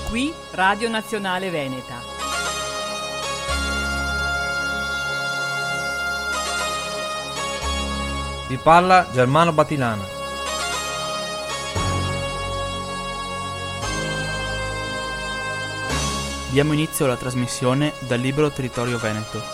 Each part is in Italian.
Qui Radio Nazionale Veneta. Vi parla Germano Batilana. Diamo inizio alla trasmissione dal libro Territorio Veneto.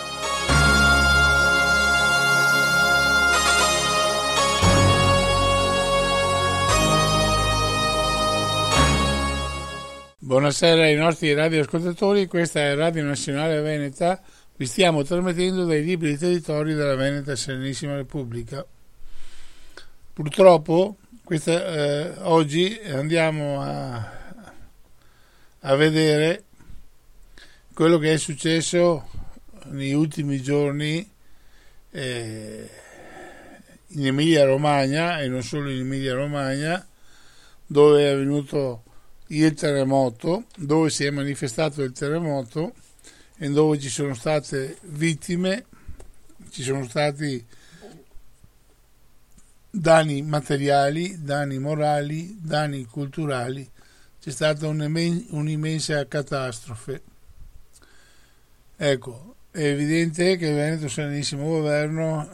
Buonasera ai nostri radioascoltatori, questa è Radio Nazionale Veneta, vi stiamo trasmettendo dai libri di territorio della Veneta Serenissima Repubblica. Purtroppo oggi andiamo a vedere quello che è successo negli ultimi giorni in Emilia Romagna, e non solo in Emilia Romagna, dove è avvenuto il terremoto, dove si è manifestato il terremoto e dove ci sono state vittime, ci sono stati danni materiali, danni morali, danni culturali. C'è stata un'immensa catastrofe. Ecco, è evidente che il Veneto Serenissimo Governo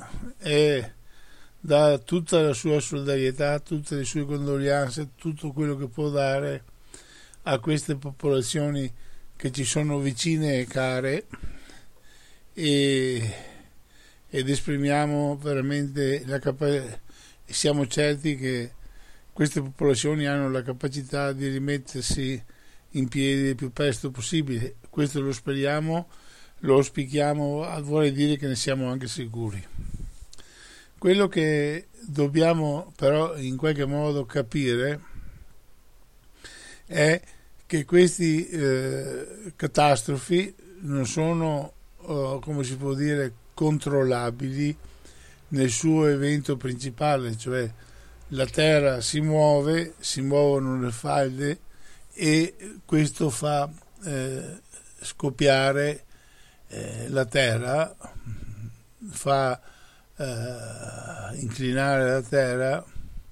dà tutta la sua solidarietà, tutte le sue condoglianze, tutto quello che può dare a queste popolazioni che ci sono vicine e care, ed esprimiamo veramente siamo certi che queste popolazioni hanno la capacità di rimettersi in piedi il più presto possibile. Questo lo speriamo, lo auspichiamo, vorrei dire che ne siamo anche sicuri. Quello che dobbiamo però in qualche modo capire è che queste catastrofi non sono, come si può dire, controllabili nel suo evento principale, cioè la terra si muove, si muovono le falde e questo fa scoppiare la terra, fa inclinare la terra,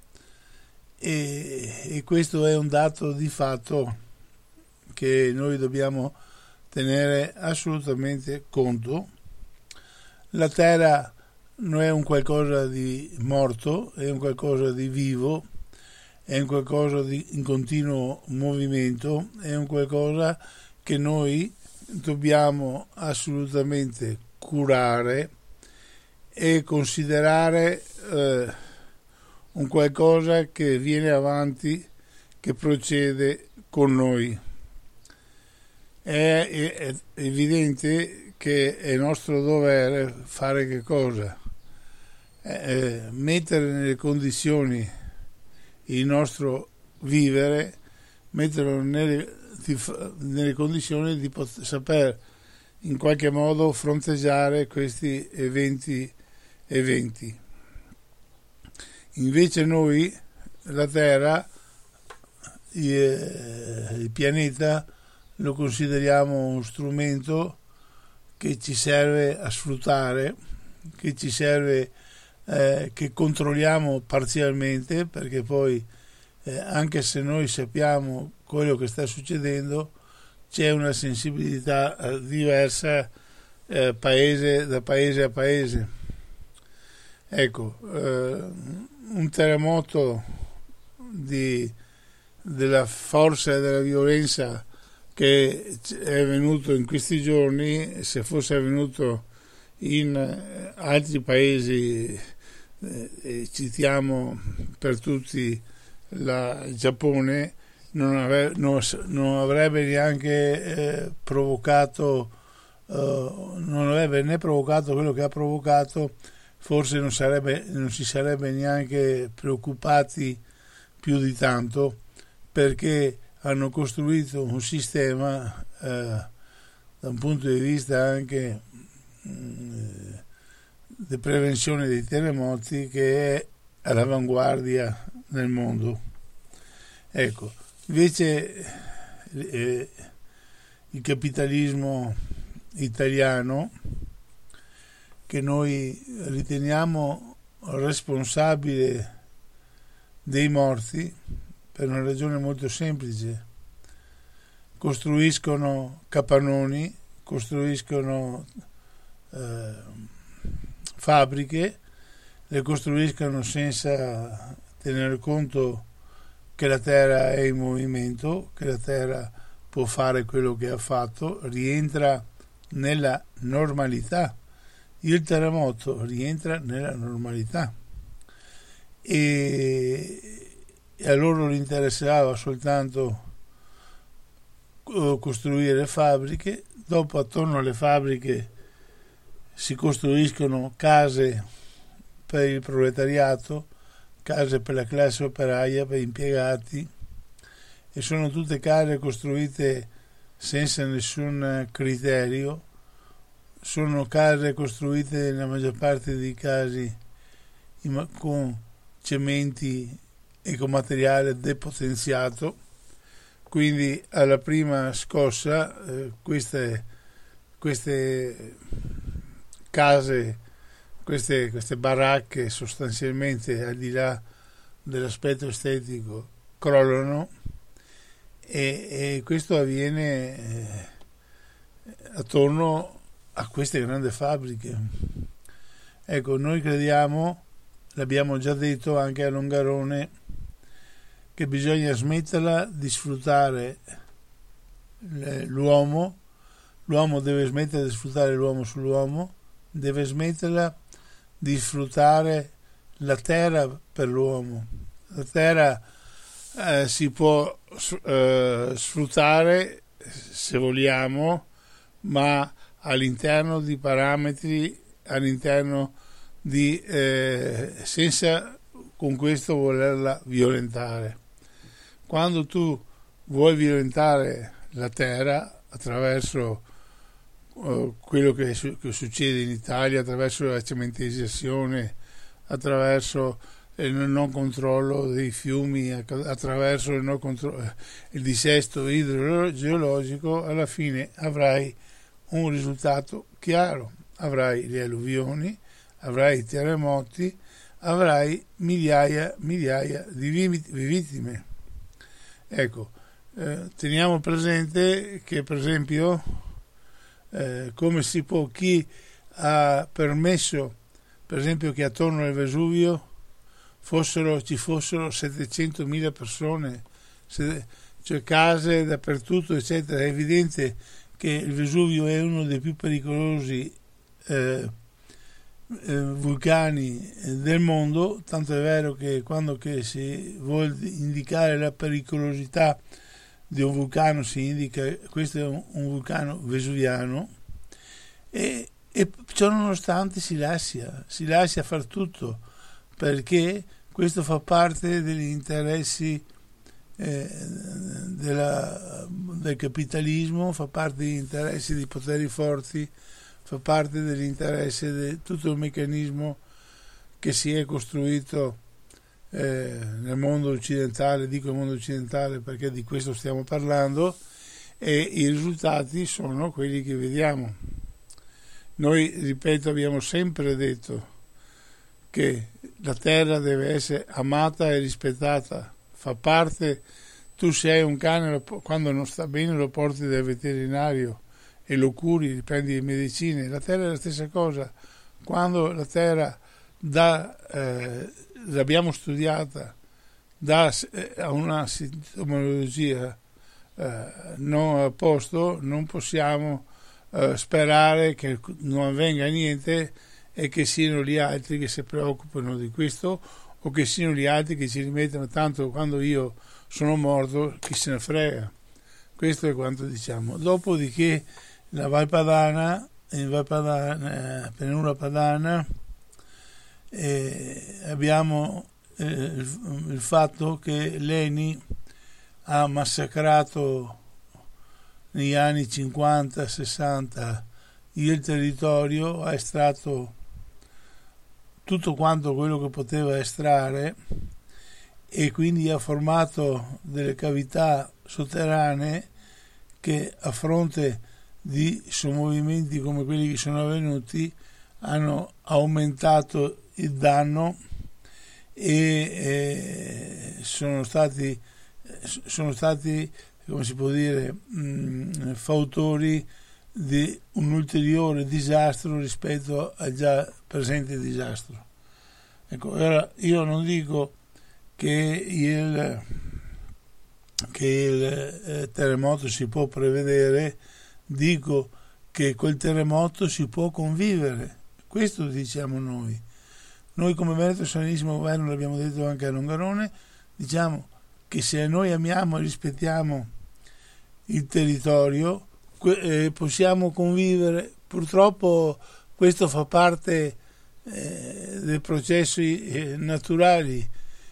e questo è un dato di fatto che noi dobbiamo tenere assolutamente conto. La terra non è un qualcosa di morto, è un qualcosa di vivo, è un qualcosa in continuo movimento, è un qualcosa che noi dobbiamo assolutamente curare e considerare un qualcosa che viene avanti, che procede con noi. È evidente che è nostro dovere fare che cosa? Mettere nelle condizioni il nostro vivere, metterlo nelle condizioni di saper in qualche modo fronteggiare questi eventi. Invece noi, la Terra, il pianeta, lo consideriamo un strumento che ci serve a sfruttare, che ci serve, che controlliamo parzialmente, perché poi anche se noi sappiamo quello che sta succedendo, c'è una sensibilità diversa paese da paese a paese. Ecco, un terremoto della forza e della violenza che è avvenuto in questi giorni, se fosse avvenuto in altri paesi, citiamo per tutti il Giappone, non avrebbe neanche provocato, non avrebbe né provocato quello che ha provocato, forse non si sarebbe neanche preoccupati più di tanto, perché hanno costruito un sistema da un punto di vista anche di prevenzione dei terremoti che è all'avanguardia nel mondo. Ecco, invece il capitalismo italiano, che noi riteniamo responsabile dei morti, per una ragione molto semplice, costruiscono capannoni, costruiscono fabbriche, le costruiscono senza tenere conto che la terra è in movimento, che la terra può fare quello che ha fatto, rientra nella normalità. Il terremoto rientra nella normalità e a loro gli interessava soltanto costruire fabbriche. Dopo attorno alle fabbriche si costruiscono case per il proletariato, case per la classe operaia, per gli impiegati, e sono tutte case costruite senza nessun criterio, sono case costruite nella maggior parte dei casi con cementi e con materiale depotenziato, quindi alla prima scossa queste case, queste baracche sostanzialmente, al di là dell'aspetto estetico, crollano e questo avviene attorno a queste grandi fabbriche. Ecco, noi crediamo, l'abbiamo già detto anche a Longarone, che bisogna smetterla di sfruttare l'uomo deve smettere di sfruttare l'uomo sull'uomo, deve smetterla di sfruttare la terra per l'uomo. La terra si può sfruttare se vogliamo, ma all'interno di parametri, all'interno di senza con questo volerla violentare. Quando tu vuoi violentare la terra attraverso quello che succede in Italia, attraverso la cementizzazione, attraverso il non controllo dei fiumi, attraverso il dissesto idrogeologico, alla fine avrai un risultato chiaro. Avrai le alluvioni, avrai i terremoti, avrai migliaia di vittime. Ecco, teniamo presente che, per esempio, come si può, chi ha permesso, per esempio, che attorno al Vesuvio ci fossero 700.000 persone, cioè case dappertutto, eccetera. È evidente che il Vesuvio è uno dei più pericolosi vulcani del mondo, tanto è vero che quando si vuole indicare la pericolosità di un vulcano si indica questo è un vulcano vesuviano e ciò nonostante si lascia far tutto, perché questo fa parte degli interessi del capitalismo, fa parte degli interessi dei poteri forti, fa parte dell'interesse di tutto il meccanismo che si è costruito nel mondo occidentale. Dico il mondo occidentale perché di questo stiamo parlando, e i risultati sono quelli che vediamo. Noi, ripeto, abbiamo sempre detto che la terra deve essere amata e rispettata, fa parte. Tu sei un cane, quando non sta bene lo porti dal veterinario e lo curi, gli prendi le medicine. La terra è la stessa cosa. Quando la terra l'abbiamo studiata, dà una sintomologia non a posto, non possiamo sperare che non avvenga niente e che siano gli altri che si preoccupano di questo, o che siano gli altri che ci rimettono, tanto quando io sono morto chi se ne frega. Questo è quanto diciamo. Dopodiché la Val Padana, Pianura Padana, abbiamo il fatto che l'ENI ha massacrato negli anni 50-60 il territorio, ha estratto tutto quanto quello che poteva estrarre e quindi ha formato delle cavità sotterranee che, a fronte di sommovimenti come quelli che sono avvenuti, hanno aumentato il danno e sono stati come si può dire, fautori di un ulteriore disastro rispetto al già presente disastro. Ecco, ora io non dico che il terremoto si può prevedere, dico che quel terremoto si può convivere. Questo diciamo noi. Noi come Veneto Serenissimo Governo, l'abbiamo detto anche a Longarone, diciamo che se noi amiamo e rispettiamo il territorio possiamo convivere. Purtroppo questo fa parte dei processi naturali,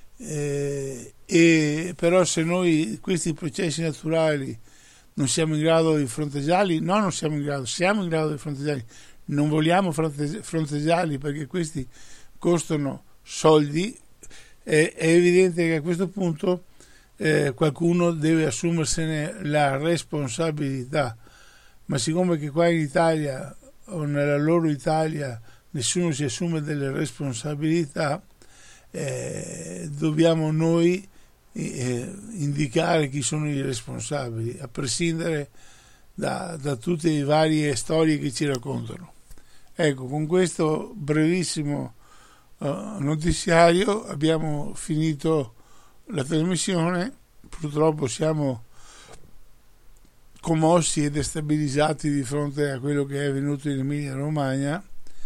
e però se noi questi processi naturali non siamo in grado di fronteggiarli, siamo in grado di fronteggiarli, non vogliamo fronteggiarli perché questi costano soldi, è evidente che a questo punto qualcuno deve assumersene la responsabilità, ma siccome che qua in Italia o nella loro Italia nessuno si assume delle responsabilità, dobbiamo noi indicare chi sono i responsabili, a prescindere da tutte le varie storie che ci raccontano. Ecco, con questo brevissimo notiziario abbiamo finito la trasmissione. Purtroppo siamo commossi e destabilizzati di fronte a quello che è avvenuto in Emilia Romagna,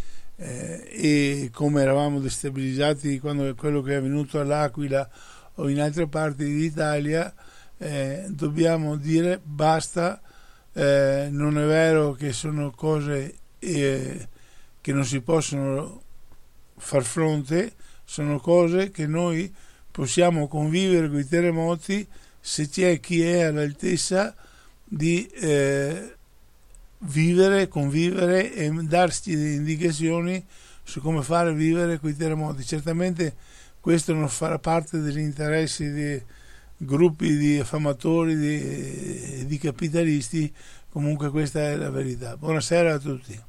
e come eravamo destabilizzati quando quello che è avvenuto all'Aquila o in altre parti d'Italia. Dobbiamo dire basta, non è vero che sono cose che non si possono far fronte, sono cose che noi possiamo convivere con i terremoti se c'è chi è all'altezza di vivere, convivere e darci delle indicazioni su come fare vivere quei terremoti. Certamente questo non farà parte degli interessi di gruppi di affamatori, di capitalisti. Comunque questa è la verità. Buonasera a tutti.